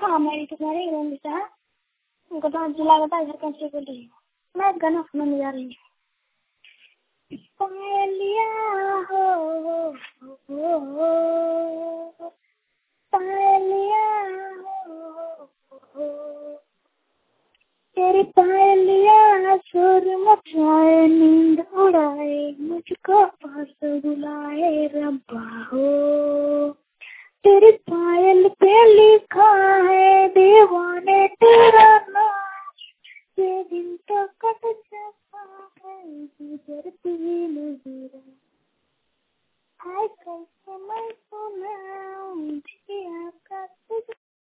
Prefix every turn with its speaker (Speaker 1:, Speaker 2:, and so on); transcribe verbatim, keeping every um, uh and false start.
Speaker 1: हाँ मेरी तो मेरी हिरोइन है। उनको तो जिला बता इधर कैसे बोल रही हूँ। मैं गाना सुनाने जा रही हूँ। पायलिया हो, हो, हो, हो पायलिया हो, हो तेरी पायलिया सुर मचाए नींद उड़ाए मुझको पास बुलाए रब्बा हो। तेरी पायल पे लिखा है दीवाने तेरा नाम। ये दिन तो कट जाता है गुजरती